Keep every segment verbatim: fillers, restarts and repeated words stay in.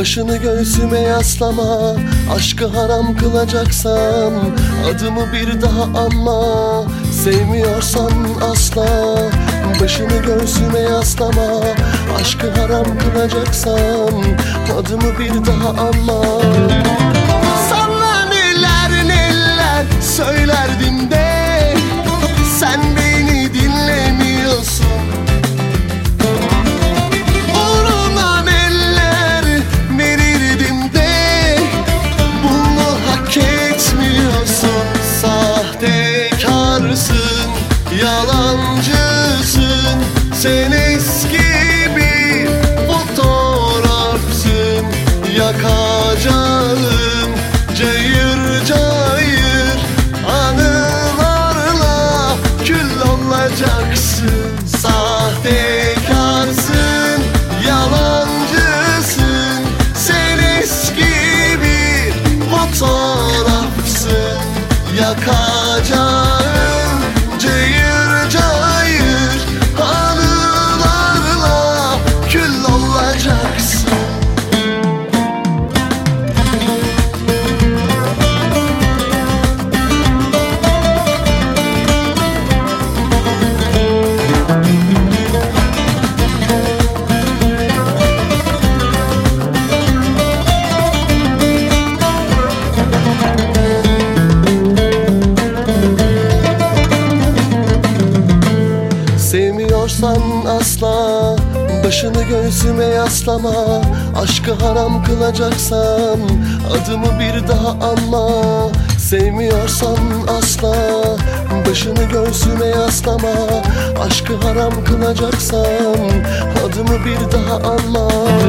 Başını göğsüme yaslama, aşkı haram kılacaksan adımı bir daha anma. Sevmiyorsan asla başını göğsüme yaslama, aşkı haram kılacaksan adımı bir daha anma. Sana neler neler söylerdim de sen beni dinlemiyorsun. Uğruna neler verirdim de bunu hak etmiyorsun. Sahtekarsın, yalancısın, sen eski bir fotoğrafsın. Yakacağım cayır cayır, anılarla kül olacaksın. Sahtekarsın, yalancısın, sen eski bir fotoğrafsın. Yakacağım cayır cayır, anılarla kül olacaksın. Sevmiyorsan asla başını göğsüme yaslama, aşkı haram kılacaksan adımı bir daha anma. Sevmiyorsan asla başını göğsüme yaslama, aşkı haram kılacaksan adımı bir daha anma.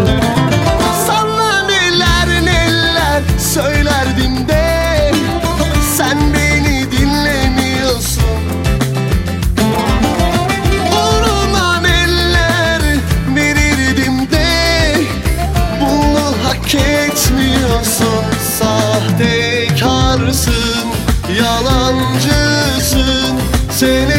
Sana neler neler söylerdim de sen beni dinlemiyorsun. Hak etmiyorsun. Sahtekarsın, yalancısın, sen